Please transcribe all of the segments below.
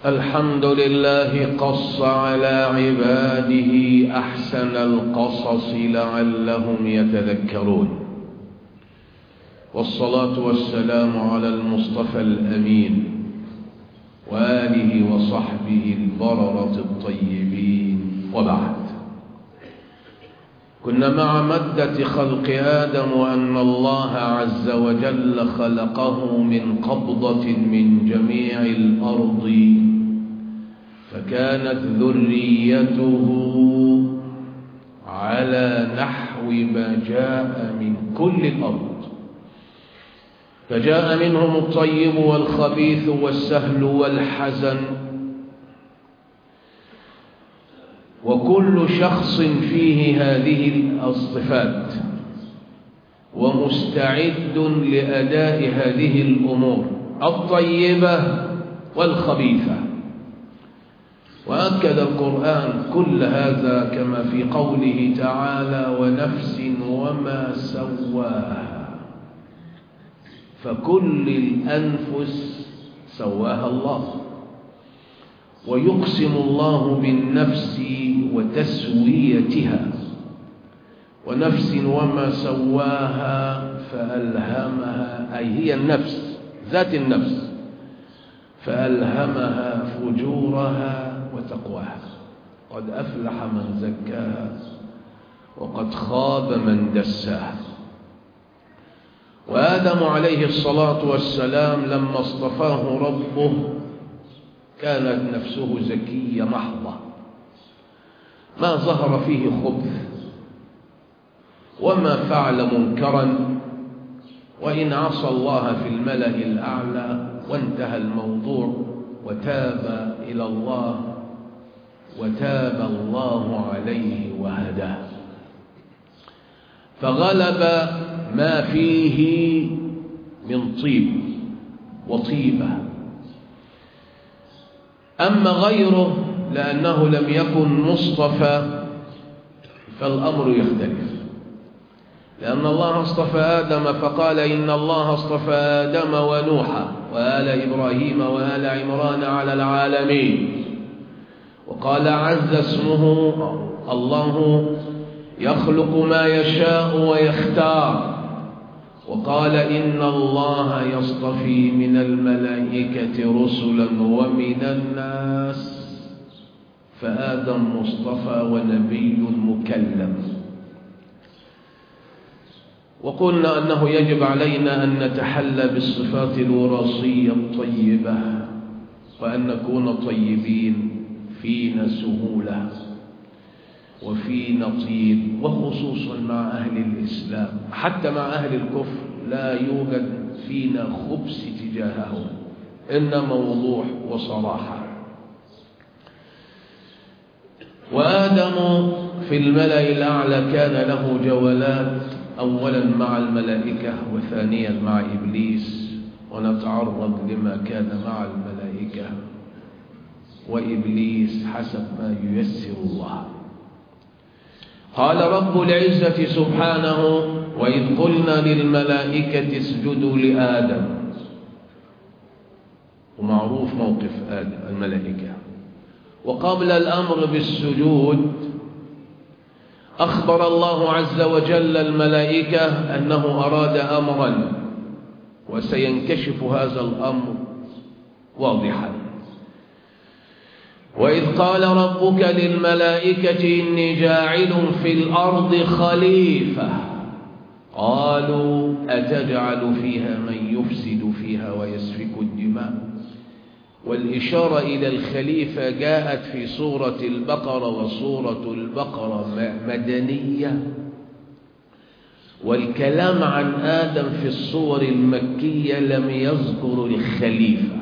الحمد لله قص على عباده أحسن القصص لعلهم يتذكرون، والصلاة والسلام على المصطفى الأمين وآله وصحبه البررة الطيبين، وبعد. كنا مع مدة خلق آدم وأن الله عز وجل خلقه من قبضة من جميع الأرض، فكانت ذريته على نحو ما جاء من كل الأرض، فجاء منهم الطيب والخبيث والسهل والحزن، وكل شخص فيه هذه الصفات ومستعد لأداء هذه الأمور الطيبة والخبيثة. وأكد القرآن كل هذا كما في قوله تعالى: ونفس وما سواها، فكل الأنفس سواها الله. ويقسم الله بالنفس وتسويتها: ونفس وما سواها فألهمها، أي هي النفس ذات النفس، فألهمها فجورها وتقواها، قد أفلح من زكاها وقد خاب من دساها. وآدم عليه الصلاة والسلام لما اصطفاه ربه كانت نفسه زكية محضة، ما ظهر فيه خبث وما فعل منكرا، وإن عصى الله في الملأ الأعلى وانتهى الموضوع، وتاب إلى الله وتاب الله عليه وهداه، فغلب ما فيه من طيب وطيبة. أما غيره لأنه لم يكن مصطفى فالأمر يختلف، لأن الله اصطفى آدم فقال: إن الله اصطفى آدم ونوحا وآل إبراهيم وآل عمران على العالمين. وقال عز اسمه: الله يخلق ما يشاء ويختار. وقال: إن الله يصطفي من الملائكة رسلا ومن الناس. فآدم مصطفى ونبي مكلم. وقلنا أنه يجب علينا أن نتحلى بالصفات الوراثية الطيبة، وأن نكون طيبين، فينا سهولة وفينا طيب، وخصوصا مع أهل الإسلام. حتى مع أهل الكفر لا يوجد فينا خبث تجاههم، إنما وضوح وصراحة. وآدم في الملأ الأعلى كان له جولات، أولا مع الملائكة وثانيا مع إبليس، ونتعرض لما كان مع الملائكة وإبليس حسب ما ييسر الله. قال رب العزة سبحانه: وإذ قلنا للملائكة اسجدوا لآدم. ومعروف موقف آدم الملائكة. وقبل الأمر بالسجود أخبر الله عز وجل الملائكة أنه أراد أمرا وسينكشف هذا الأمر واضحا. وإذ قال ربك للملائكة إني جاعل في الأرض خليفة قالوا أتجعل فيها من يفسد فيها ويسفك الدماء. والإشارة إلى الخليفة جاءت في سورة البقرة، وسورة البقرة مدنية، والكلام عن آدم في السور المكية لم يذكر الخليفة،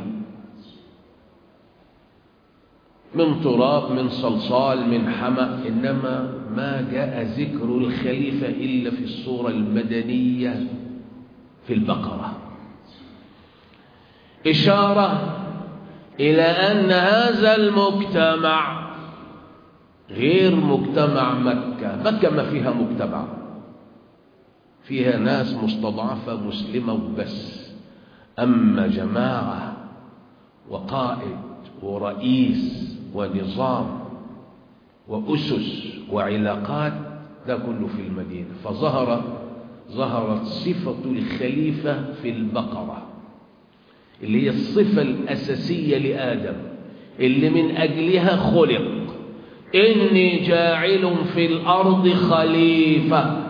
من تراب، من صلصال، من حمأ، إنما ما جاء ذكر الخليفة إلا في السورة المدنية في البقرة، إشارة إلى أن هذا المجتمع غير مجتمع مكة. مكة ما فيها مجتمع، فيها ناس مستضعفة مسلمة وبس، أما جماعة وقائد ورئيس ونظام وأسس وعلاقات، ده كله في المدينة. ظهرت صفة الخليفة في البقرة، اللي هي الصفة الأساسية لآدم اللي من أجلها خلق. إني جاعل في الأرض خليفة.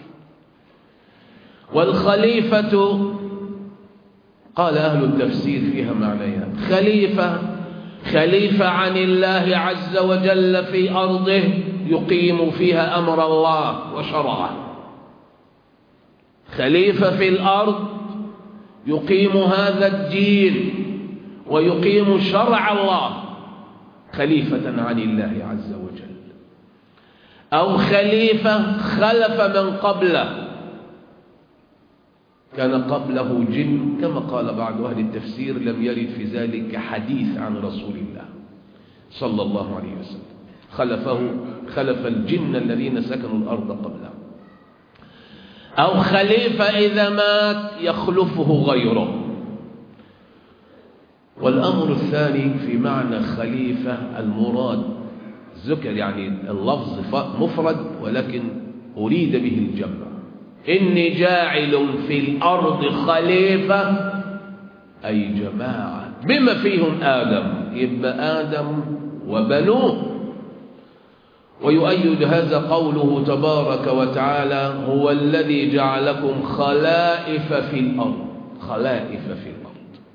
والخليفة قال أهل التفسير فيها معنيان: خليفة عن الله عز وجل في أرضه يقيم فيها أمر الله وشرعه، خليفة في الأرض يقيم هذا الدين ويقيم شرع الله، خليفة عن الله عز وجل. أو خليفة خلف من قبله، كان قبله جن، كما قال بعض أهل التفسير لم يرد في ذلك حديث عن رسول الله صلى الله عليه وسلم، خلف الجن الذين سكنوا الأرض قبله. أو خليفة إذا مات يخلفه غيره. والأمر الثاني في معنى خليفة المراد ذكر، يعني اللفظ مفرد ولكن أريد به الجمع. إني جاعل في الأرض خليفة، أي جماعة بما فيهم آدم، يبقى آدم وبنوه. ويؤيد هذا قوله تبارك وتعالى: هو الذي جعلكم خلائف في الأرض. خلائف في الأرض.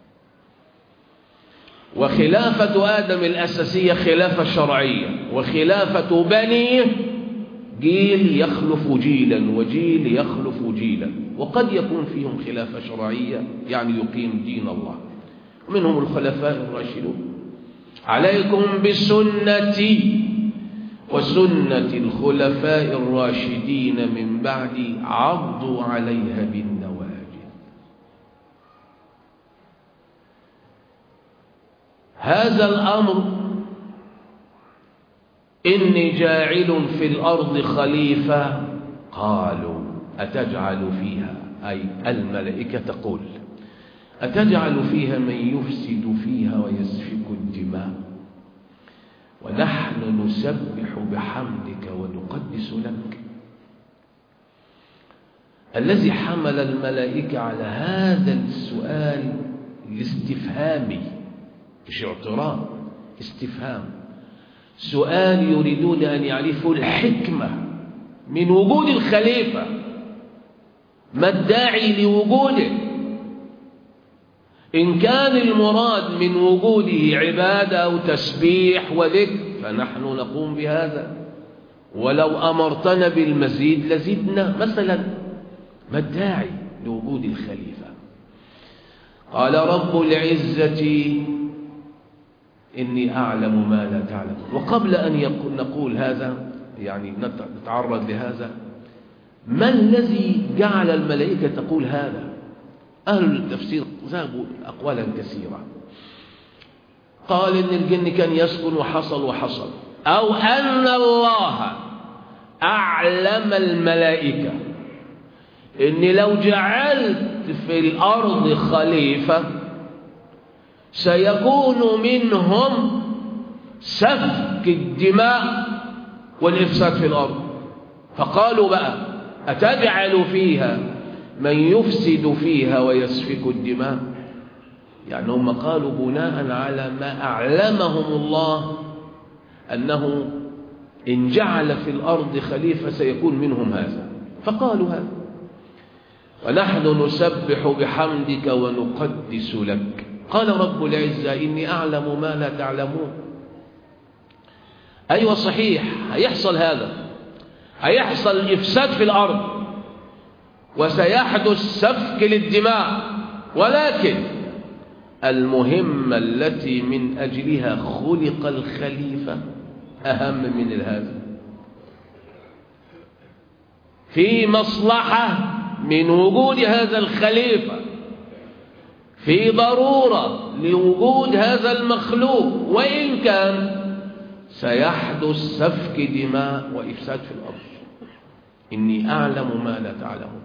وخلافة آدم الأساسية خلافة شرعية، وخلافة بنيه جيل يخلف جيلا وجيل يخلف جيلا. وقد يكون فيهم خلافة شرعية يعني يقيم دين الله، منهم الخلفاء الراشدون: عليكم بسنتي وسنة الخلفاء الراشدين من بعدي عضوا عليها بالنواجذ. هذا الأمر إني جاعل في الأرض خليفة، قالوا أتجعل فيها، أي الملائكة تقول: أتجعل فيها من يفسد فيها ويسفك الدماء ونحن نسبح بحمدك ونقدس لك. الذي حمل الملائكة على هذا السؤال الاستفهامي، مش اعتراض، استفهام، سؤال يريدون أن يعرفوا الحكمة من وجود الخليفة، ما الداعي لوجوده. إن كان المراد من وجوده عبادة أو تسبيح وذكر فنحن نقوم بهذا، ولو أمرتنا بالمزيد لزدنا مثلا. ما الداعي لوجود الخليفة؟ قال رب العزة: إني أعلم ما لا تعلم. وقبل أن نقول هذا، يعني نتعرض لهذا، ما الذي جعل الملائكة تقول هذا؟ أهل التفسير ذهبوا أقوالا كثيرة. قال إن الجن كان يسكن وحصل، أو أن الله أعلم الملائكة إن لو جعلت في الأرض خليفة سيكون منهم سفك الدماء والإفساد في الأرض. فقالوا بقى: أتجعل فيها من يفسد فيها ويسفك الدماء. يعني هم قالوا بناء على ما أعلمهم الله أنه إن جعل في الأرض خليفة سيكون منهم هذا، فقالوا هذا. ونحن نسبح بحمدك ونقدس لك. قال رب العزة: إني أعلم ما لا تعلمون. أيوة صحيح، هيحصل هذا، هيحصل إفساد في الأرض وسيحدث سفك للدماء، ولكن المهمة التي من أجلها خلق الخليفة أهم من هذا. في مصلحة من وجود هذا الخليفة، في ضرورة لوجود هذا المخلوق، وإن كان سيحدث سفك دماء وإفساد في الأرض. إني أعلم ما لا تعلمون.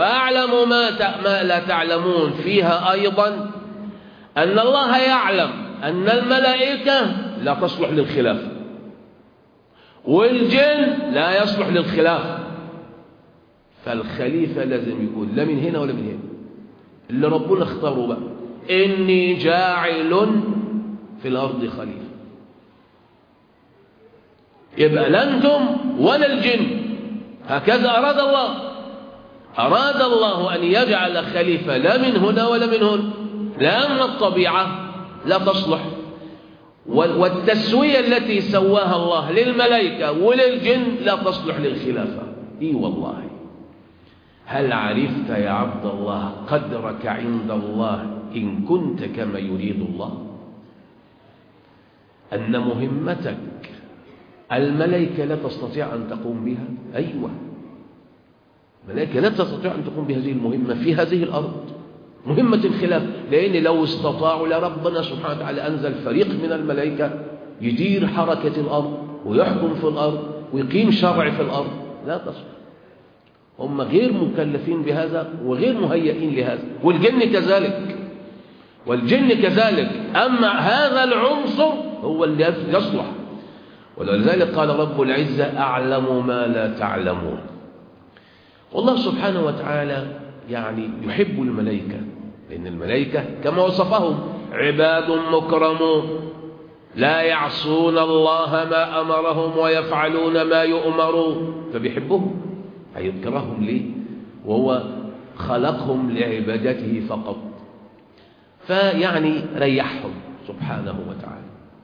وأعلم ما لا تعلمون فيها أيضا أن الله يعلم أن الملائكة لا تصلح للخلافة والجن لا يصلح للخلافة، فالخليفة لازم يكون لا من هنا ولا من هنا، اللي ربنا اختاره بقى، إني جاعل في الأرض خليفة. يبقى لا أنتم ولا الجن، هكذا أراد الله. أراد الله أن يجعل خليفة لا من هنا ولا من هنا، لأن الطبيعة لا تصلح، والتسوية التي سواها الله للملائكة وللجن لا تصلح للخلافة. إي والله. هل عرفت يا عبد الله قدرك عند الله إن كنت كما يريد الله؟ أن مهمتك الملائكة لا تستطيع أن تقوم بها. أيوة، الملائكة لا تستطيع أن تقوم بهذه المهمة في هذه الأرض، مهمة الخلاف، لأن لو استطاعوا لربنا سبحانه وتعالى أنزل فريق من الملائكة يدير حركة الأرض ويحكم في الأرض ويقيم شرع في الأرض. لا تصلح، هم غير مكلفين بهذا وغير مهيئين لهذا، والجن كذلك، والجن كذلك. أما هذا العنصر هو اللي يصلح، ولذلك قال رب العزة أعلم ما لا تعلمون. والله سبحانه وتعالى يعني يحب الملائكة، لأن الملائكة كما وصفهم عباد مكرمون لا يعصون الله ما أمرهم ويفعلون ما يؤمرون، فبيحبهم. هيذكرهم ليه؟ وهو خلقهم لعبادته فقط، فيعني ريحهم سبحانه وتعالى.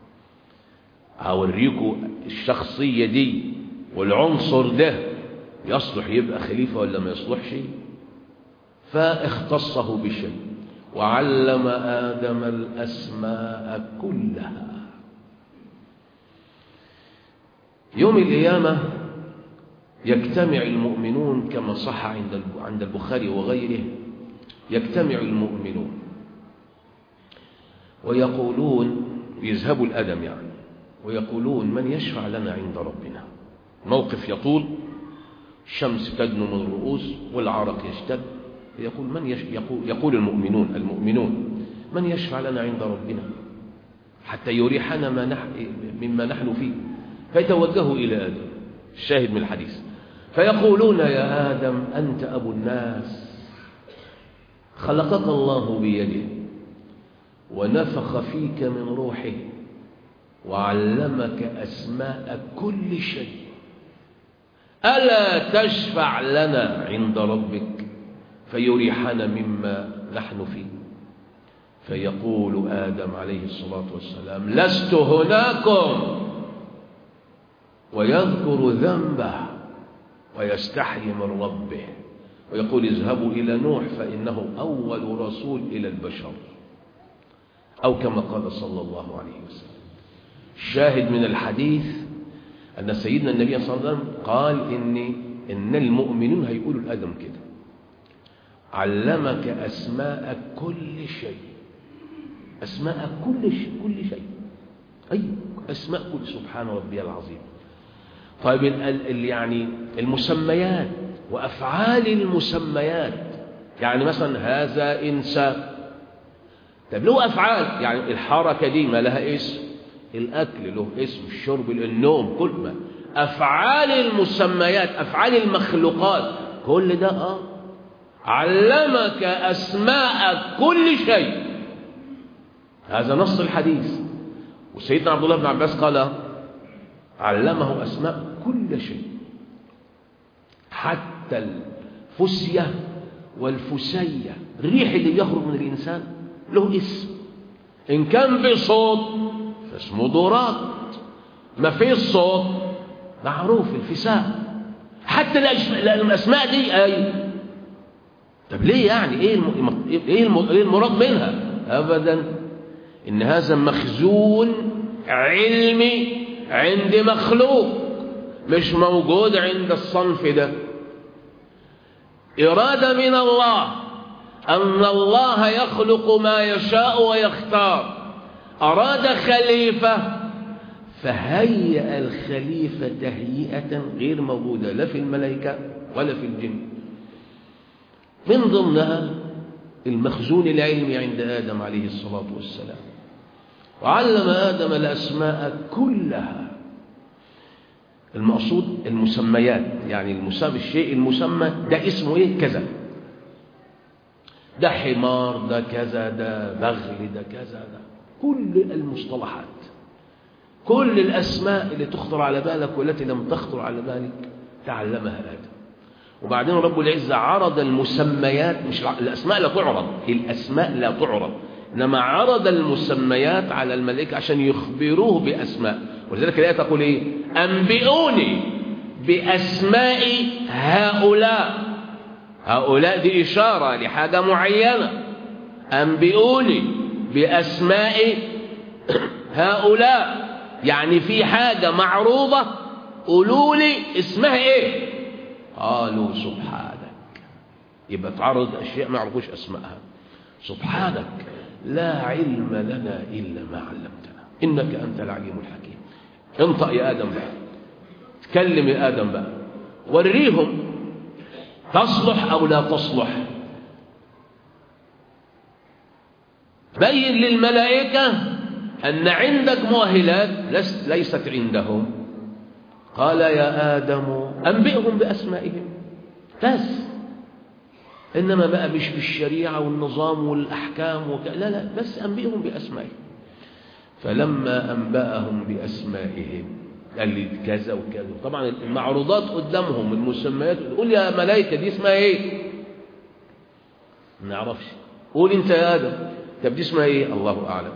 أوريكم الشخصية دي والعنصر ده يصلح يبقى خليفة ولا ما يصلحش، فاختصه بشيء وعلم آدم الأسماء كلها. يوم القيامة يجتمع المؤمنون كما صح عند البخاري وغيره، يجتمع المؤمنون ويقولون، يذهبوا الأدم يعني، ويقولون من يشفع لنا عند ربنا. موقف يطول، الشمس تدنو من الرؤوس والعرق يشتد، يقول المؤمنون من يشفع لنا عند ربنا حتى يريحنا مما نحن فيه، فيتوجهوا إلى آدم، الشاهد من الحديث، فيقولون يا آدم أنت أبو الناس، خلقك الله بيده ونفخ فيك من روحه وعلمك أسماء كل شيء، ألا تشفع لنا عند ربك فيريحنا مما نحن فيه؟ فيقول آدم عليه الصلاة والسلام لست هناكم، ويذكر ذنبه ويستحي من ربه ويقول اذهبوا إلى نوح فإنه أول رسول إلى البشر، أو كما قال صلى الله عليه وسلم. الشاهد من الحديث أن سيدنا النبي صلى الله عليه وسلم قال إن المؤمنين هيقولوا لآدم كده علمك أسماء كل شيء، أسماء كل شيء، أي أسماء كل، سبحان ربي العظيم. طيب يعني المسميات وأفعال المسميات، يعني مثلا هذا إنسان، طب له أفعال، يعني الحركة دي ما لها اسم، الأكل له اسم، الشرب، النوم، كل ما أفعال المسميات، أفعال المخلوقات، كل ده علمك أسماء كل شيء. هذا نص الحديث. وسيدنا عبد الله بن عباس قال علمه أسماء كل شيء، حتى الفسية والفسية، الريح اللي بيخرج من الإنسان له اسم، إن كان بصوت فاسمه ضرات، ما فيه الصوت معروف الفساء، حتى الأسماء دي أي. طب ليه يعني إيه المراد منها؟ أبدا، إن هذا مخزون علمي عند مخلوق مش موجود عند الصنف ده. إرادة من الله، أن الله يخلق ما يشاء ويختار. أراد خليفة فهيأ الخليفة تهيئة غير موجودة لا في الملائكة ولا في الجن. من ضمنها المخزون العلمي عند آدم عليه الصلاة والسلام. وعلم آدم الأسماء كلها. المقصود المسميات، يعني المسمى، الشيء المسمى ده اسمه ايه؟ كذا، ده حمار، ده كذا، ده بغل، ده كذا، ده كل المصطلحات، كل الأسماء اللي تخطر على بالك والتي لم تخطر على بالك تعلمها آدم. وبعدين رب العزة عرض المسميات، مش الأسماء لا تعرض، الأسماء لا تعرض، إنما عرض المسميات على الملائكة عشان يخبروه بأسماء. ولذلك الآية تقول إيه؟ أنبئوني بأسماء هؤلاء. هؤلاء دي إشارة لحاجة معينة. أنبئوني بأسماء هؤلاء، يعني في حاجة معروضة، قولوا لي اسمها إيه؟ قالوا سبحانك. يبقى تعرض أشياء ما يعرفوش أسمائها. سبحانك لا علم لنا إلا ما علمتنا إنك أنت العليم الحكيم. انطق يا آدم بقى، تكلم يا آدم بقى، وريهم تصلح أو لا تصلح. بين للملائكة أن عندك مؤهلات ليست عندهم. قال يا آدم أنبئهم بأسمائهم بس. إنما بقى مش بالشريعة والنظام والأحكام لا لا، بس أنبئهم بأسمائهم. فلما أنبأهم بأسمائهم قال لي كذا وكذا. طبعا المعروضات قدامهم، المسميات، قول يا ملائكة دي اسمها ايه؟ ما نعرفش. قول انت يا آدم، طب دي اسمها ايه؟ الله أعلم.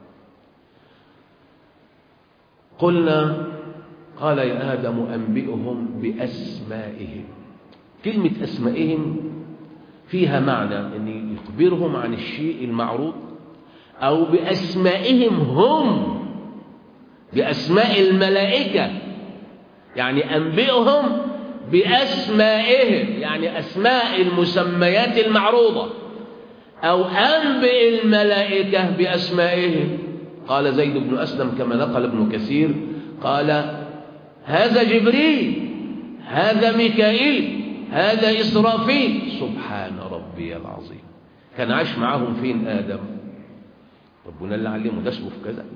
قلنا قال يا آدم أنبئهم بأسمائهم. كلمة أسمائهم فيها معنى أن يخبرهم عن الشيء المعروض، أو بأسمائهم هم، بأسماء الملائكة، يعني أنبئهم بأسمائهم، يعني أسماء المسميات المعروضة، أو أنبئ الملائكة بأسمائهم. قال زيد بن أسلم كما نقل ابن كثير، قال هذا جبريل، هذا ميكائيل، هذا إسرافيل. سبحان ربي العظيم. كان عاش معهم فين آدم؟ ربنا اللي علمه، ده اسمه في كذا.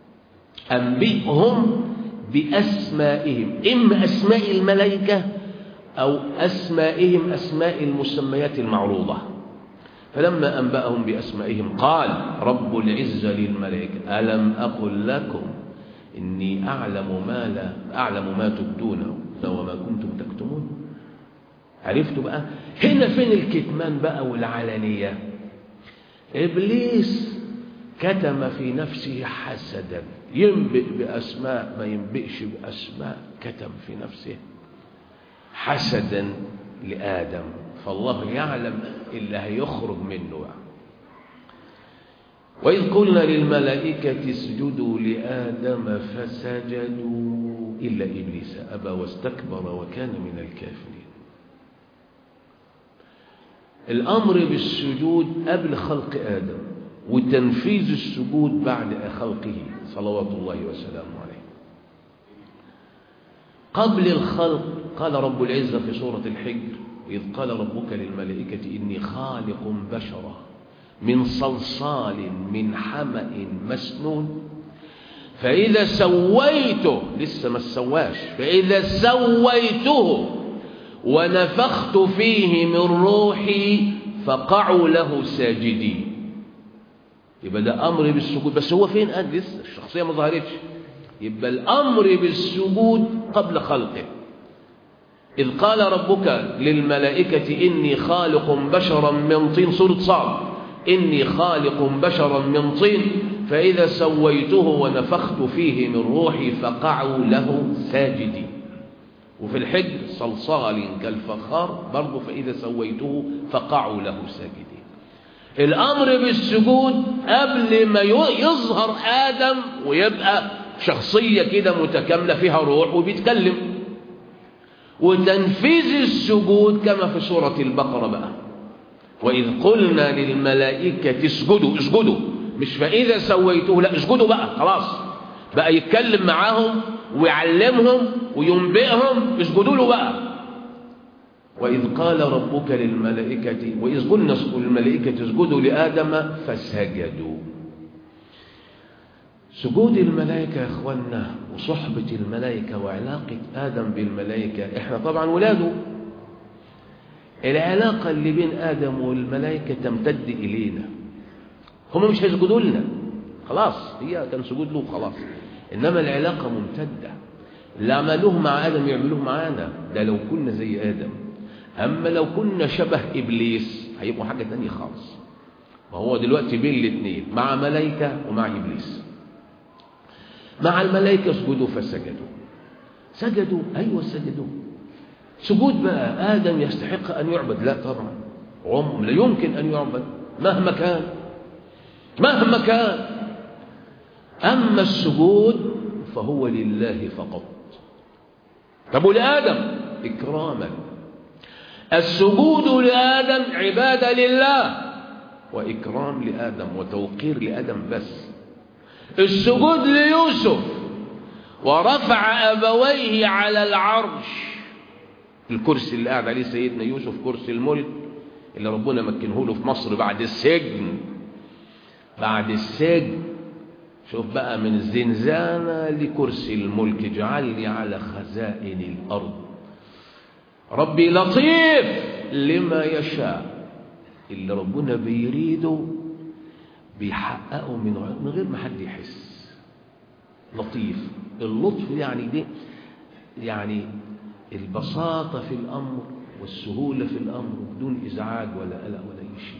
أنبئهم بأسمائهم، إما أسماء الملائكة أو أسمائهم، أسماء المسميات المعروضة. فلما أنبأهم بأسمائهم قال رب العزة للملائكة ألم أقل لكم إني أعلم ما تبدون وما كنتم تكتمون. عرفتوا بقى هنا فين الكتمان بقى والعلانية؟ إبليس كتم في نفسه حسدا، ينبئ بأسماء ما ينبئش بأسماء، كتم في نفسه حسدا لآدم. فالله يعلم اللي هيخرج منه بقى. وإذ قلنا للملائكة اسجدوا لآدم فسجدوا إلا إبليس أبى واستكبر وكان من الكافرين. الأمر بالسجود قبل خلق آدم، وتنفيذ السجود بعد خلقه صلوات الله وسلامه عليه. قبل الخلق قال رب العزة في سورة الحجر إذ قال ربك للملائكة إني خالق بشرا من صلصال من حمأ مسنون فإذا سويته، لسه ما سواش، فإذا سويته ونفخت فيه من روحي فقعوا له ساجدين. يبقى ده أمر بالسجود، بس هو فين قال؟ لسه الشخصية ما ظهرتش. يبقى الأمر بالسجود قبل خلقه. إذ قال ربك للملائكة إني خالق بشرا من طين، سورة صعب، إني خالق بشرا من طين فإذا سويته ونفخت فيه من روحي فقعوا له ساجدين. وفي الحجر صلصال كالفخار برضه فإذا سويته فقعوا له ساجدين. الأمر بالسجود قبل ما يظهر آدم ويبقى شخصية كده متكاملة فيها روح وبيتكلم. وتنفيذ السجود كما في سورة البقرة بقى وإذ قلنا للملائكة اسجدوا، مش فإذا سويته، لا اسجدوا بقى خلاص، بقى يتكلم معاهم ويعلمهم وينبئهم، اسجدوا له بقى. وإذ قال ربك للملائكة وإذ قلنا للملائكة اسجدوا لآدم فسجدوا. سجود الملائكة يا اخوانا وصحبة الملائكة وعلاقة آدم بالملائكة، احنا طبعا ولاده، العلاقة اللي بين آدم والملائكة تمتد إلينا. هم مش هيسجدوا لنا خلاص، هي كان سجود له خلاص، إنما العلاقة ممتدة. اللي عملوه مع آدم يعملوه معانا، ده لو كنا زي آدم. أما لو كنا شبه إبليس هيبقوا حاجة تانية خالص. وهو دلوقتي بين الاثنين، مع ملائكة ومع إبليس. مع الملائكة اسجدوا فسجدوا. سجدوا، أيوة سجدوا. سجود بقى آدم يستحق أن يعبد؟ لا طبعا، لا يمكن أن يعبد مهما كان، مهما كان. أما السجود فهو لله فقط. طب ولآدم إكراما. السجود لآدم عبادة لله وإكرام لآدم وتوقير لآدم بس. السجود ليوسف ورفع أبويه على العرش، الكرسي اللي قاعد عليه سيدنا يوسف، كرسي الملك اللي ربنا مكنه له في مصر بعد السجن. بعد السجن شوف بقى، من الزنزانة لكرسي الملك، اجعلني على خزائن الأرض. ربي لطيف لما يشاء، اللي ربنا بيريده بيحققه من غير ما حد يحس. لطيف، اللطف يعني دي يعني البساطة في الأمر والسهولة في الأمر بدون إزعاج ولا قلق ولا أي شيء.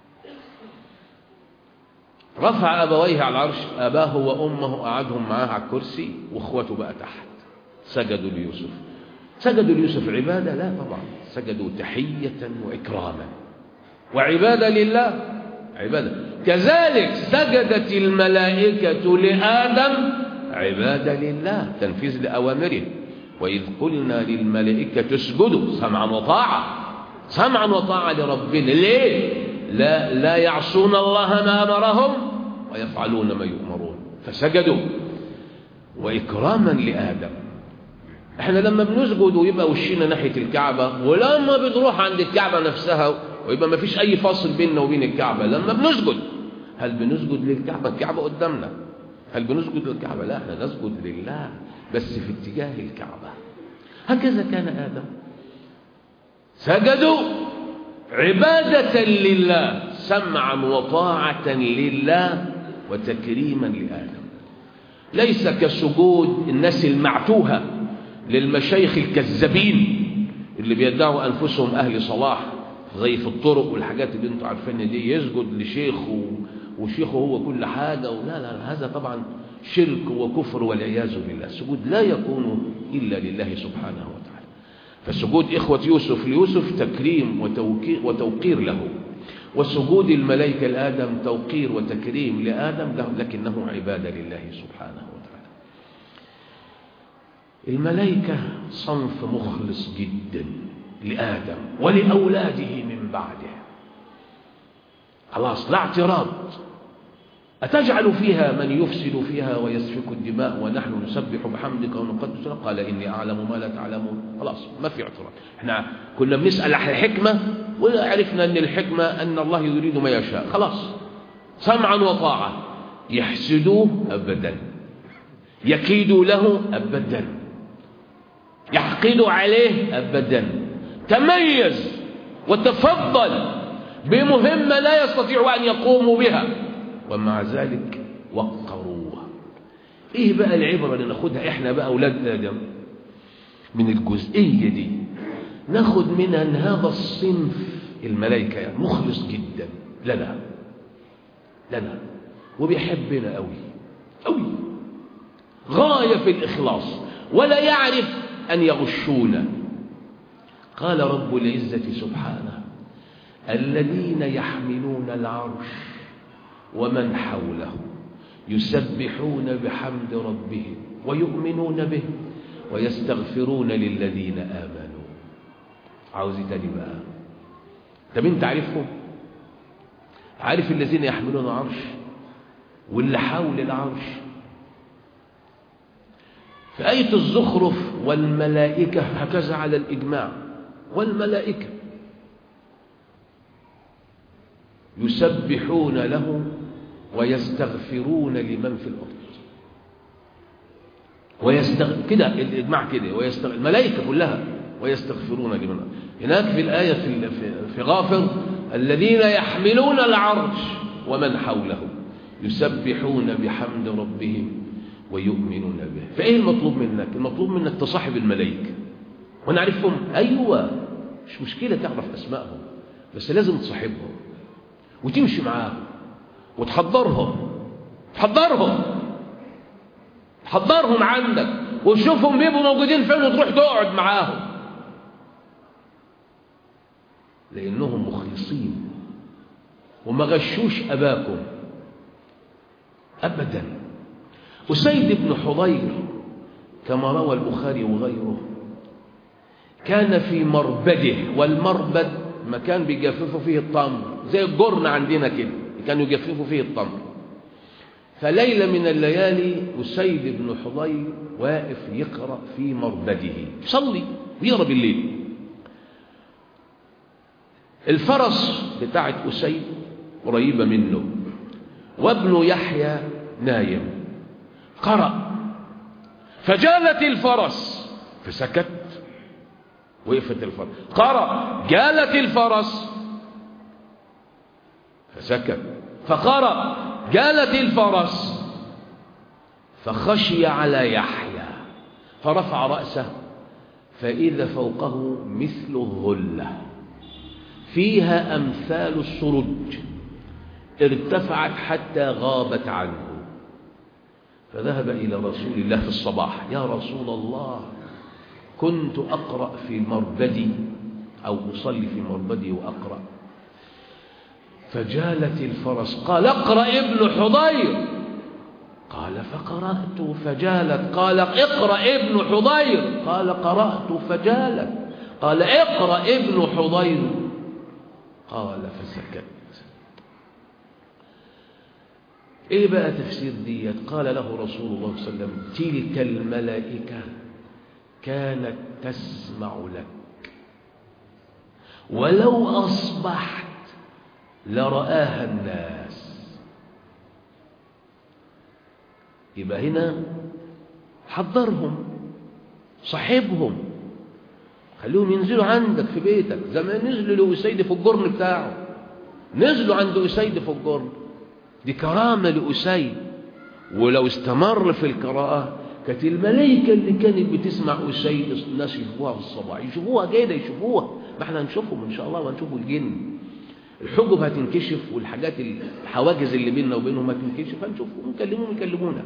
رفع أبويه على العرش، أباه وأمه قعدهم معاه على الكرسي وإخوته بقى تحت. سجدوا ليوسف. سجدوا ليوسف عبادة؟ لا طبعا، سجدوا تحية وإكراما وعبادة لله، عبادة. كذلك سجدت الملائكة لآدم عبادة لله، تنفيذ لأوامره. وإذ قلنا للملائكة اسجدوا، سمعا وطاعة، سمعا وطاعة لربنا. ليه؟ لا يعصون الله ما أمرهم ويفعلون ما يؤمرون، فسجدوا وإكراما لآدم. احنا لما بنسجد ويبقى وشينا ناحية الكعبة، ولما بنروح عند الكعبة نفسها ويبقى ما فيش أي فاصل بيننا وبين الكعبة، لما بنسجد هل بنسجد للكعبة؟ الكعبة قدامنا، هل بنسجد للكعبة؟ لا، احنا نسجد لله بس في اتجاه الكعبة. هكذا كان آدم. سجدوا عبادة لله، سمعا وطاعة لله وتكريما لآدم. ليس كسجود الناس المعتوهة للمشايخ الكذابين اللي بيدعوا أنفسهم أهل صلاح، زي في الطرق والحاجات اللي انتوا عارفين دي، يسجد لشيخ وشيخه هو كل حاجة. ولا لا، هذا طبعا شرك وكفر والعياذ بالله. السجود لا يكون إلا لله سبحانه وتعالى. فسجود إخوة يوسف ليوسف تكريم وتوقير له، وسجود الملائكة لآدم توقير وتكريم لآدم له، لكنه عبادة لله سبحانه وتعالى. الملائكة صنف مخلص جدا لآدم ولأولاده من بعده. خلاص، لا اعتراض. أتجعل فيها من يفسد فيها ويسفك الدماء ونحن نسبح بحمدك ونقدس لك؟ قال إني أعلم ما لا تعلمون. خلاص، ما في اعتراض. احنا كنا بنسأل عن الحكمة وعرفنا أن الحكمة أن الله يريد ما يشاء. خلاص، سمعا وطاعة. يحسدوه أبدا، يكيدوا له أبدا، يحقدوا عليه أبدا. تميز وتفضل بمهمة لا يستطيع أن يقوموا بها، ومع ذلك وقروها. ايه بقى العبرة اللي ناخدها احنا بقى اولاد آدم من الجزئية دي؟ ناخد منها ان هذا الصنف الملائكة يعني مخلص جدا لنا وبيحبنا قوي غاية في الإخلاص، ولا يعرف أن يغشونا. قال رب العزة سبحانه: الذين يحملون العرش ومن حوله يسبحون بحمد ربهم ويؤمنون به ويستغفرون للذين آمنوا. عاوز تاني بقى؟ طب انت عارفهم؟ عارف الذين يحملون العرش واللي حول العرش؟ في آية الزخرف: والملائكة، هكذا على الإجماع، والملائكة يسبحون له ويستغفرون لمن في الأرض. كده الإجماع كده، الملائكة كلها ويستغفرون لمن. هناك في الآية في غافر الذين يحملون العرش ومن حوله يسبحون بحمد ربهم ويؤمنون به. فإيه المطلوب منك؟ المطلوب منك تصاحب الملائكة ونعرفهم. أيوة، مش مشكلة تعرف أسمائهم، بس لازم تصاحبهم وتمشي معاهم وتحضرهم عندك وتشوفهم بيبقوا موجودين فين وتروح تقعد معاهم، لأنهم مخلصين وما غشوش أباكم أبدا. أسيد بن حضير كما روى البخاري وغيره كان في مربده، والمربد مكان بيجففوا فيه التمر زي الجرن عندنا كده، كانوا يجففوا فيه التمر. فليلة من الليالي أسيد بن حضير واقف يقرأ في مربده، يصلي ويقرأ بالليل. الفرس بتاعت أسيد قريبة منه وابن يحيى نايم، قرأ فجالت الفرس فسكت، وقفت الفرس. قرأ جالت الفرس فسكت، فقرأ جالت الفرس فخشي على يحيى فرفع رأسه فإذا فوقه مثل الظلة فيها أمثال السرج ارتفعت حتى غابت عنه، فذهب إلى رسول الله في الصباح: يا رسول الله، كنت أقرأ في مربدي أو أصلي في مربدي وأقرأ فجالت الفرس. قال: اقرأ ابن حضير. قال: فقرأت فجالت. قال: اقرأ ابن حضير. قال: قرأت فجالت. قال: اقرأ ابن حضير. قال: فسكت. ايه بقى تفسير ديت؟ قال له رسول الله صلى الله عليه وسلم: تلك الملائكة كانت تسمع لك، ولو أصبحت لرآها الناس. يبقى هنا حضرهم، صاحبهم، خليهم ينزلوا عندك في بيتك زي ما نزلوا لأسيد في الجرن بتاعه. نزلوا عند أسيد في الجرن، دي كرامة لأسيد. ولو استمر في القراءة كانت الملائكة اللي كانت بتسمع أسيد الناس يشوفوها في الصباح، يشوفوها كده، يشوفوها. ما احنا هنشوفهم إن شاء الله، وهنشوفوا الجن. الحجب هتنكشف، والحاجات الحواجز اللي بيننا وبينهم هتنكشف، هنشوفهم نكلمهم يكلمونا.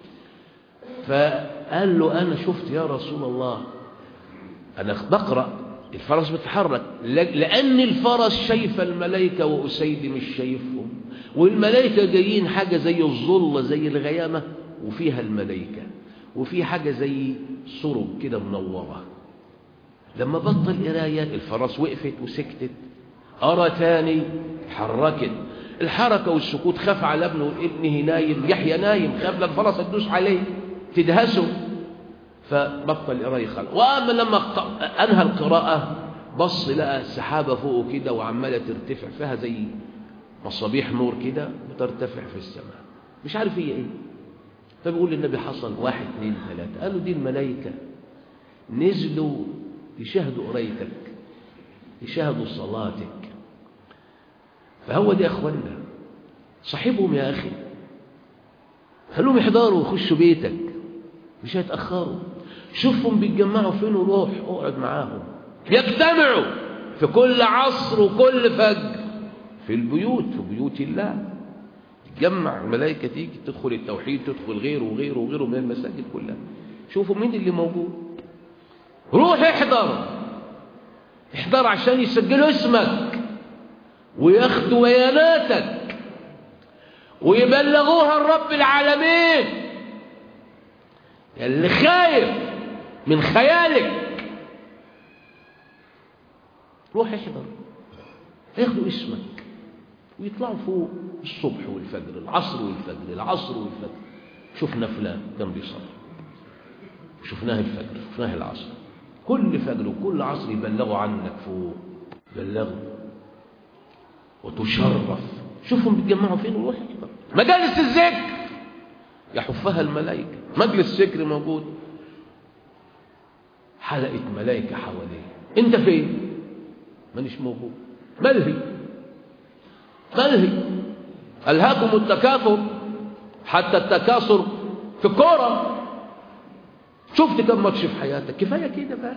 فقال له: أنا شفت يا رسول الله، أنا بقرأ الفرس بتتحرك، لأن الفرس شايفة الملائكة وأسيد مش شايفهم، والملائكة جايين حاجة زي الظلة زي الغيامة وفيها الملائكة، وفي حاجة زي سرب كده منورة. لما بطل قراية الفرس وقفت وسكتت. أرى تاني حركت. الحركة والسكوت خاف على ابنه نايم، يحيى نايم، خاف للفرس تدوس عليه تدهسه، فبطل قراية خالص. وأما لما أنهى القراءة بص لقى السحابة فوقه كده وعمالة ترتفع، فيها زي مصابيح نور كده بترتفع في السماء، مش عارف هي ايه. فبيقول للنبي: حصل 1 2 3. قالوا: دي الملائكة نزلوا يشاهدوا قرايتك، يشاهدوا صلاتك. فهو دي يا اخوانا، صاحبهم يا اخي، خلوهم يحضروا ويخشوا بيتك، مش هيتأخروا. شوفهم بيتجمعوا فين وروح اقعد معاهم. يجتمعوا في كل عصر وكل فجر في البيوت، في بيوت الله. تجمع الملائكة، تيجي تدخل التوحيد، تدخل غيره وغيره وغيره من المساجد كلها. شوفوا مين اللي موجود، روح احضر عشان يسجلوا اسمك وياخدوا بياناتك ويبلغوها لرب العالمين. اللي خايف من خيالك روح احضر، ياخدوا اسمك ويطلعوا فوق الصبح والفجر، العصر والفجر، العصر والفجر. شفنا فلان كان بيصلي، شفناه الفجر، شفناه العصر، كل فجر وكل عصر يبلغوا عنك فوق، بلغوا وتشرف. شوفهم بيتجمعوا فين وروح احضر. مجالس الذكر يحفها الملائكة، مجلس ذكر موجود، حلقة ملائكة حواليه. انت فين؟ مانيش موجود. ملهي ألهاكم التكاثر حتى التكاثر في الكورة. شفت كم ماتش في حياتك؟ كفاية كده بقى.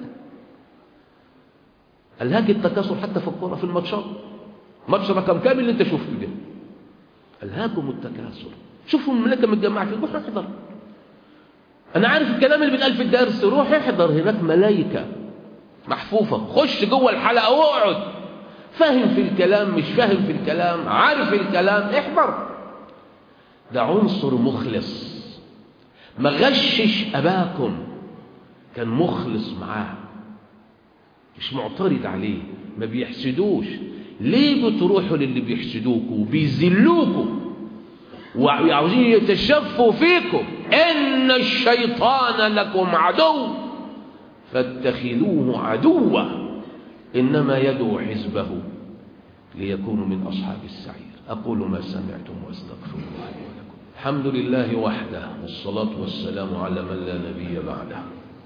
ألهاك التكاثر حتى في الكورة، في الماتشات. ماتش رقم كامل اللي انت شفته ده. ألهاكم التكاثر. شوفوا الملائكة متجمعة فيه، روح احضر. أنا عارف الكلام اللي بيتقال في الدرس، روح احضر هناك ملائكة محفوفة. خش جوه الحلقة واقعد، فاهم في الكلام مش فاهم في الكلام، عارف الكلام، احضر. ده عنصر مخلص، ما غشش أباكم، كان مخلص معاه، مش معترض عليه، ما بيحسدوش. ليه بتروحوا للي بيحسدوكوا وبيذلوكوا وعاوزين يتشفوا فيكم؟ إن الشيطان لكم عدو فاتخذوه عدوا إنما يدعو حزبه ليكونوا من أصحاب السعير. أقول ما سمعتم وأستغفر الله لي ولكم. الحمد لله وحده، والصلاة والسلام على من لا نبي بعده.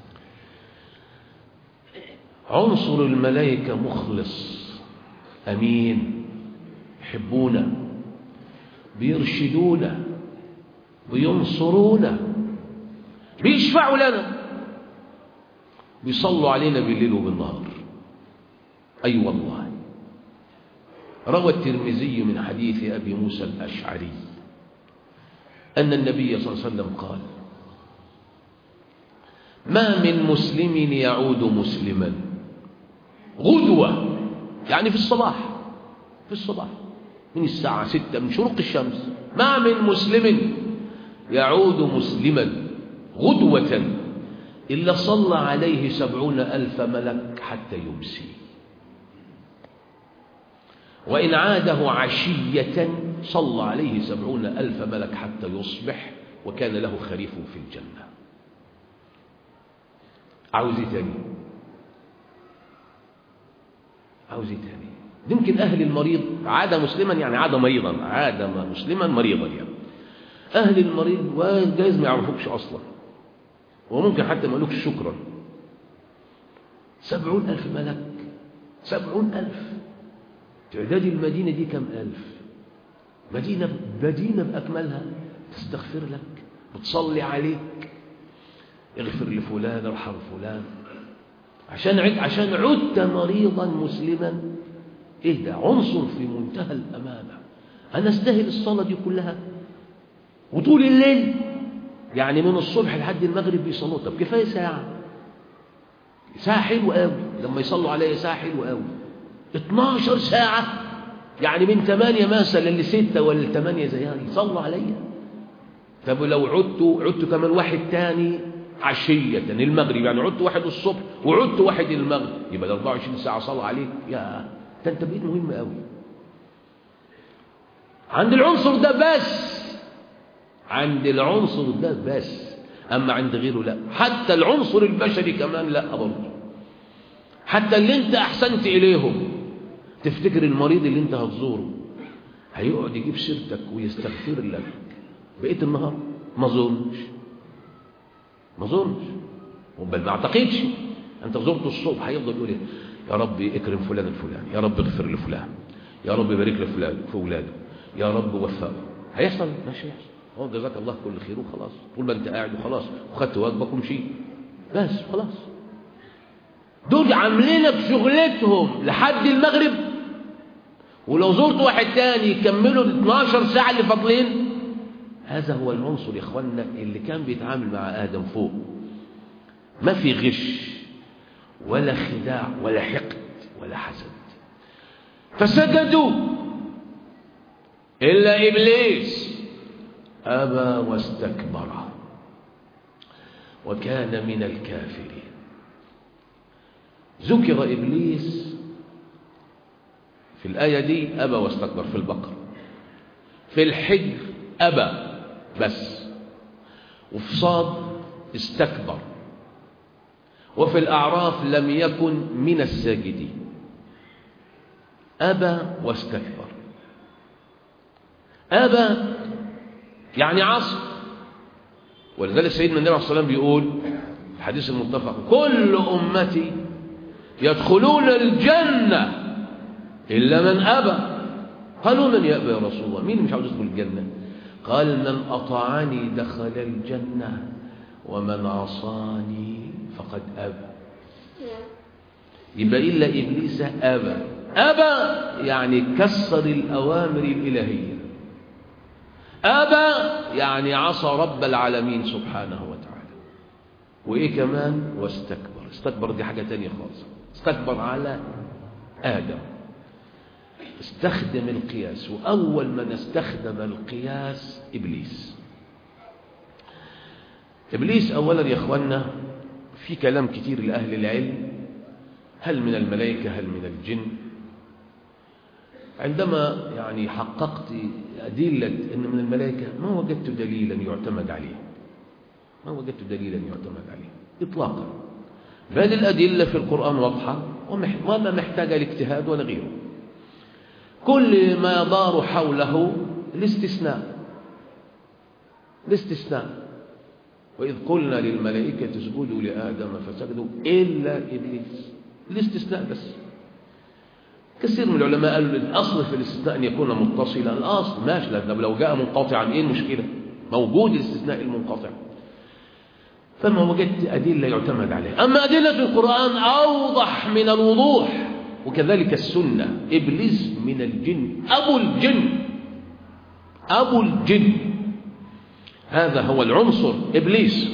عنصر الملائكة مخلص أمين، يحبونا، بيرشدونا، بينصرونا، بيشفعوا لنا، بيصلوا علينا بالليل وبالنهار. أي والله. روى الترمذي من حديث أبي موسى الأشعري أن النبي صلى الله عليه وسلم قال: ما من مسلم يعود مسلما غدوة، يعني في الصباح من الساعة 6 من شروق الشمس، ما من مسلم يعود مسلما غدوة إلا صلى عليه 70,000 ملك حتى يمسي، وإن عاده عشية صلى عليه 70,000 ملك حتى يصبح، وكان له خريف في الجنة. عاوز تاني؟ يمكن أهل المريض عاد مسلما، يعني عاد مريضا، عاد مسلما مريضا، يعني أهل المريض وجايز ما يعرفوكش أصلا، وممكن حتى ما يقولوكش شكرا. 70,000 ملك، 70,000. تعداد المدينة دي كم ألف؟ مدينة بأكملها تستغفر لك، بتصلي عليك، اغفر لفلان، ارحم فلان، عشان عدت مريضا مسلما. ايه ده؟ عنصر في منتهى الأمانة. أنا استاهل الصلاة دي كلها وطول الليل، يعني من الصبح لحد المغرب بيصلوا. طب كفاية ساعة حلوة قوي، لما يصلوا عليا ساعة حلوة قوي. 12 ساعة، يعني من 8 مثلا ل6 ولا 8 زيها يصلوا عليا. طب لو عدت كمان واحد تاني عشية المغرب، يعني عدت واحد الصبح وعدت واحد المغرب، يبقى 24 ساعة صلاة عليك. يا ده انت بقيت مهم قوي عند العنصر ده بس، أما عند غيره لا. حتى العنصر البشري كمان لا برضه. حتى اللي انت أحسنت إليهم، تفتكر المريض اللي انت هتزوره هيقعد يجيب سيرتك ويستغفر لك بقية النهار؟ ما ظنش، بل ما اعتقدش. انت زرته الصبح هيفضل يقول: يا رب اكرم فلان الفلاني، يا رب اغفر لفلان، يا رب بارك لفلان في اولاده، يا رب وفقه. هيحصل؟ مش هيحصل. هو جزاك الله كل خير وخلاص، طول ما انت قاعد وخلاص وخدت واجبك ومشيت بس خلاص. دول عاملينك شغلتهم لحد المغرب، ولو زرت واحد تاني يكملوا 12 ساعة اللي فاضلين. هذا هو العنصر يا اخوانا اللي كان بيتعامل مع آدم فوق. ما في غش ولا خداع ولا حقد ولا حسد. فسجدوا إلا إبليس أبى واستكبر وكان من الكافرين. ذكر إبليس في الآية دي أبى واستكبر في البقرة، في الحجر أبى بس، وفي صاد استكبر، وفي الأعراف لم يكن من الساجدين. أبى واستكبر. أبى يعني عصى، ولذلك سيدنا النبي عليه الصلاة والسلام بيقول: الحديث المتفق: كل أمتي يدخلون الجنة إلا من أبى. قالوا: من يأبى يا رسول الله؟ مين مش عاوز يدخل الجنة؟ قال: من أطاعني دخل الجنة ومن عصاني فقد أبى. يبقى إلا إبليس أبى. أبى يعني كسر الأوامر الإلهية، أبى يعني عصى رب العالمين سبحانه وتعالى. وإيه كمان؟ واستكبر. استكبر دي حاجة تانية خالص. استكبر على آدم، استخدم القياس، وأول من استخدم القياس إبليس. إبليس أولا يا إخوانا في كلام كتير لأهل العلم، هل من الملائكة هل من الجن. عندما يعني حققت أدلة أن من الملائكة ما وجدت دليلا يعتمد عليه، ما وجدت دليلا يعتمد عليه إطلاقا، بل الأدلة في القرآن واضحة وما محتاجة لاجتهاد ولا غيره. كل ما يدار حوله الاستثناء. وإذ قلنا للملائكة اسجدوا لآدم فسجدوا إلا إبليس. الاستثناء بس. كثير من العلماء قالوا الأصل في الاستثناء أن يكون متصلا. الأصل ماشي، لو جاء منقطعا إيه المشكلة؟ موجود الاستثناء المنقطع. فما وجدت أدلة يعتمد عليها. أما أدلة القرآن أوضح من الوضوح، وكذلك السنة. إبليس من الجن، أبو الجن، هذا هو العنصر. إبليس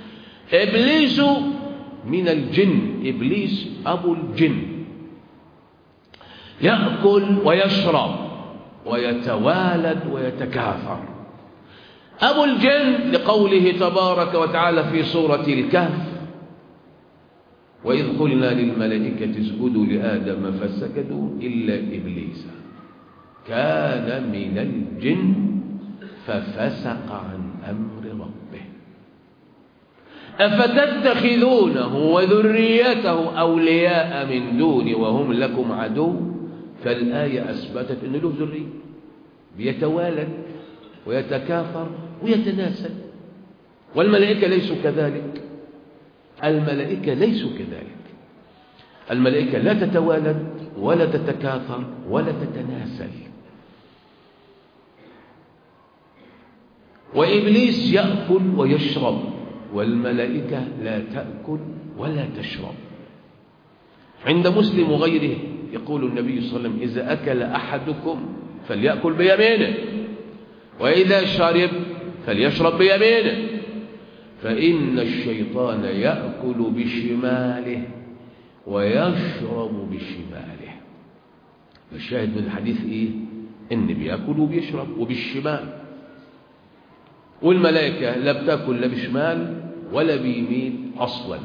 من الجن، إبليس أبو الجن، يأكل ويشرب ويتوالد ويتكاثر. أبو الجن لقوله تبارك وتعالى في سورة الكهف: وإذ قلنا للملائكة اسجدوا لآدم فسجدوا إلا إبليس كان من الجن ففسق عن أمر ربه أفتتخذونه وذريته أولياء من دوني وهم لكم عدو. فالآية أثبتت أن له ذرية، بيتوالد ويتكاثر ويتناسل. والملائكة ليسوا كذلك. الملائكة لا تتوالد ولا تتكاثر ولا تتناسل. وإبليس يأكل ويشرب، والملائكة لا تأكل ولا تشرب. عند مسلم وغيره يقول النبي صلى الله عليه وسلم: إذا أكل أحدكم فليأكل بيمينه، وإذا شرب فليشرب بيمينه، فإن الشيطان يأكل بشماله ويشرب بشماله. الشاهد من الحديث إيه؟ إن بيأكل وبيشرب وبالشمال. والملائكة لا بتأكل لا بشمال ولا بيمين أصلا.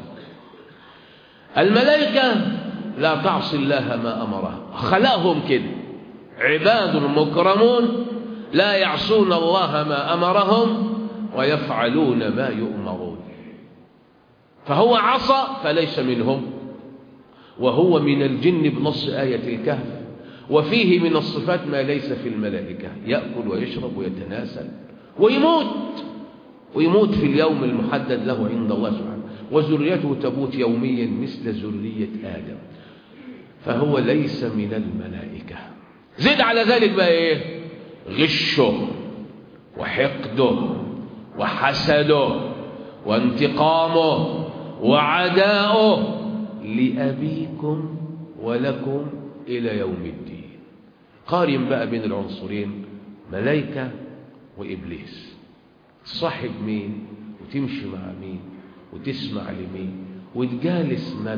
الملائكة لا تعصي الله ما أمرها، خلقهم كده عباد مكرمون لا يعصون الله ما أمرهم ويفعلون ما يؤمرون. فهو عصى فليس منهم، وهو من الجن بنص آية الكهف. وفيه من الصفات ما ليس في الملائكة، يأكل ويشرب ويتناسل ويموت في اليوم المحدد له عند الله سبحانه، وذريته تموت يوميا مثل ذرية آدم، فهو ليس من الملائكة. زد على ذلك بقى إيه؟ غشه وحقده وحسده وانتقامه وعداؤه لأبيكم ولكم إلى يوم الدين. قارن بقى بين العنصرين، ملائكة وإبليس. تصاحب مين وتمشي مع مين وتسمع لمين وتجالس من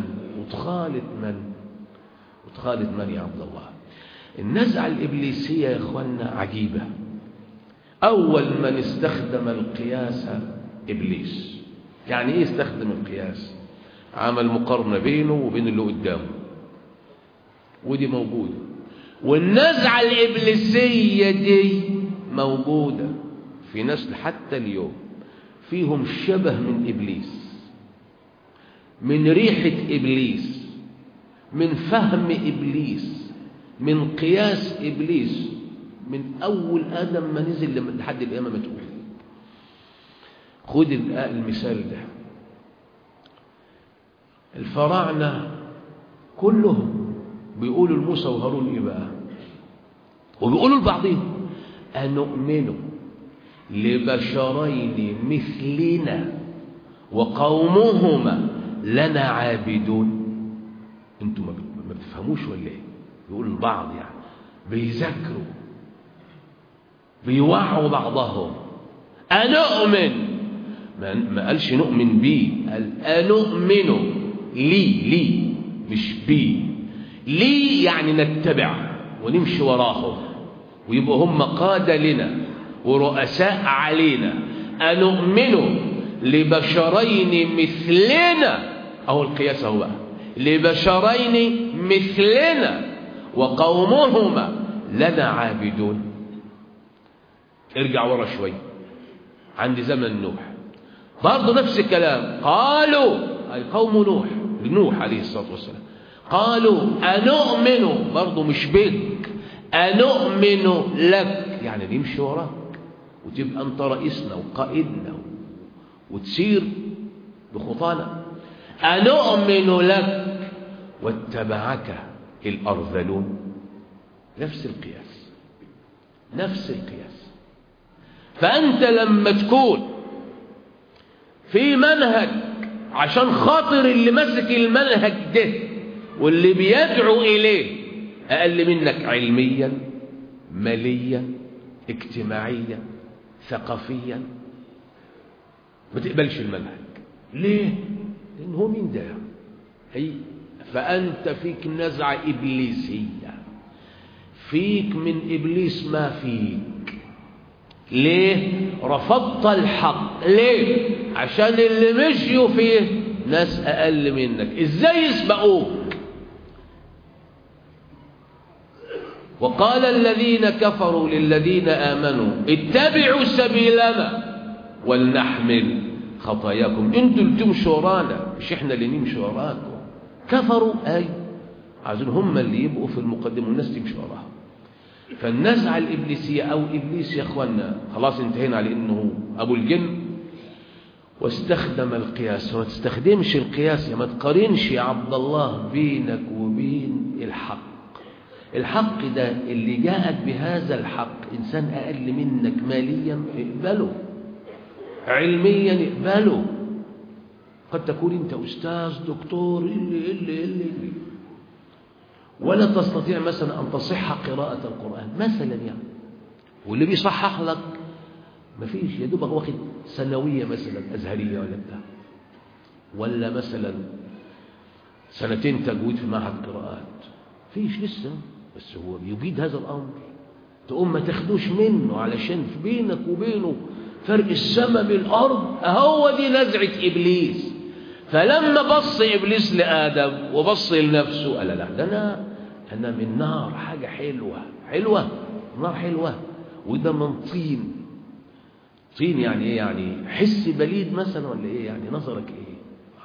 وتخالط من يا عبد الله؟ النزعة الإبليسية يا إخوانا عجيبة. أول من استخدم القياس إبليس. يعني إيه استخدم القياس؟ عمل مقارنة بينه وبين اللي قدامه، ودي موجودة. والنزعة الإبليسية دي موجودة في ناس حتى اليوم فيهم شبه من إبليس، من ريحة إبليس، من فهم إبليس، من قياس إبليس، من أول آدم ما نزل لحد القيامة ما تقول. خد المثال ده. الفراعنة كلهم بيقولوا لموسى وهارون إيه بقى؟ وبيقولوا لبعضهم أنؤمن لبشرين مثلنا وقومهما لنا عابدون. انتوا ما بتفهموش ولا ايه؟ بيقولوا لبعض يعني بيذاكروا بيوعوا بعضهم. أنؤمن، ما قالش نؤمن بيه، قال أنؤمن لي مش بي، لي يعني نتبع ونمشي وراهم ويبقوا هم قادة لنا ورؤساء علينا. أنؤمن لبشرين مثلنا، أهو القياس أهو بقى، لبشرين مثلنا وقومهما لنا عابدون. ارجع ورا شوي عند زمن نوح برضه نفس الكلام، قالوا أي قوم نوح عليه الصلاة والسلام، قالوا أنؤمن، برضه مش بك، أنؤمن لك يعني نمشي وراك وتبقى أنت رئيسنا وقائدنا وتسير بخطانا. أنؤمن لك واتبعك الأرذلون. نفس القياس، نفس القياس. فأنت لما تكون في منهج عشان خاطر اللي مسك المنهج ده واللي بيدعو إليه أقل منك علميا ماليا اجتماعيا ثقافيا، ما تقبلش المنهج. ليه؟ لأنه هو مين ده؟ فأنت فيك نزعة إبليسية، فيك من إبليس ما فيك. ليه؟ رفضت الحق. ليه؟ عشان اللي مشيوا فيه ناس أقل منك. إزاي يسبقوك؟ وقال الذين كفروا للذين آمنوا اتبعوا سبيلنا ولنحمل خطاياكم. انتوا اللي تمشوا ورانا مش احنا اللي نمشي وراكم. كفروا أي عايزين هم اللي يبقوا في المقدمة والناس تمشي وراهم. فالنزعة الإبليسية أو إبليس يا أخوانا خلاص انتهينا على إنه أبو الجن واستخدم القياس. وما تستخدمش القياس، ما تقارنش يا عبد الله بينك وبين الحق. الحق ده اللي جاءك بهذا الحق إنسان أقل منك ماليا اقبله، علميا اقبله، قد تكون أنت أستاذ دكتور اللي ولا تستطيع مثلا أن تصح قراءة القرآن مثلا يعني، واللي بيصحح لك ما فيش، يا دوبك واخد ثانوية مثلا أزهرية ولا بتاع، ولا مثلا سنتين تجويد في معهد قراءات، فيش لسه، بس هو يجيد هذا الأمر. تقوم ما تاخدوش منه علشان في بينك وبينه فرق السماء بالأرض. هو دي نزعة إبليس. فلما بص إبليس لآدم وبص لنفسه قال لا ده أنا من نار، حاجة حلوة نار حلوة، وده من طين. طين يعني إيه؟ يعني حس بليد مثلا ولا إيه؟ يعني نظرك إيه؟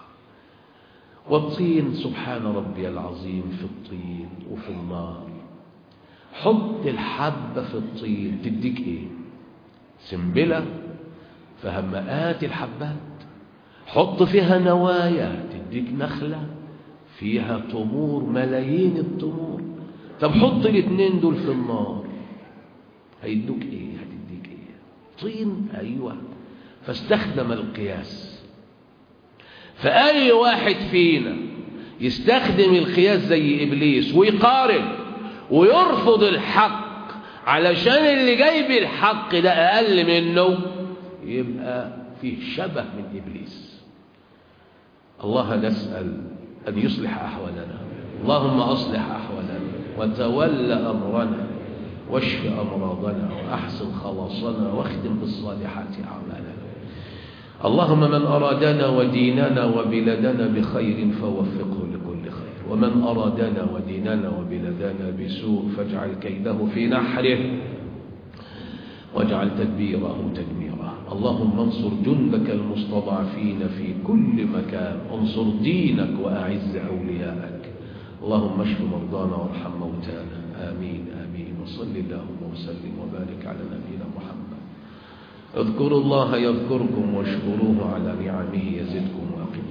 والطين سبحان ربي العظيم في الطين وفي النار. حط الحبة في الطين تديك إيه؟ سنبلة فهمآت الحبات. حط فيها نوايا تديك نخلة فيها تمور ملايين التمور. طب حط الاثنين دول في النار هيدوك ايه؟ هتديك ايه؟ طين. ايوه. فاستخدم القياس. فأي واحد فينا يستخدم القياس زي إبليس ويقارن ويرفض الحق علشان اللي جايب الحق ده أقل منه، يبقى فيه شبه من إبليس. الله نسأل أن يصلح أحوالنا. اللهم أصلح أحوالنا وتول أمرنا واشف أمراضنا وأحسن خلاصنا واختم بالصالحات أعمالنا. اللهم من أرادنا وديننا وبلدنا بخير فوفقه لكل خير، ومن أرادنا وديننا وبلدنا بسوء فاجعل كيده في نحره واجعل تدبيره تدميره. اللهم انصر جندك المستضعفين في كل مكان، انصر دينك وأعز أولياءك. اللهم اشف مرضانا وارحم موتانا. آمين آمين. وصل اللهم وسلم وبارك على نبينا محمد. اذكروا الله يذكركم واشكروه على نعمه يزدكم وأقيموا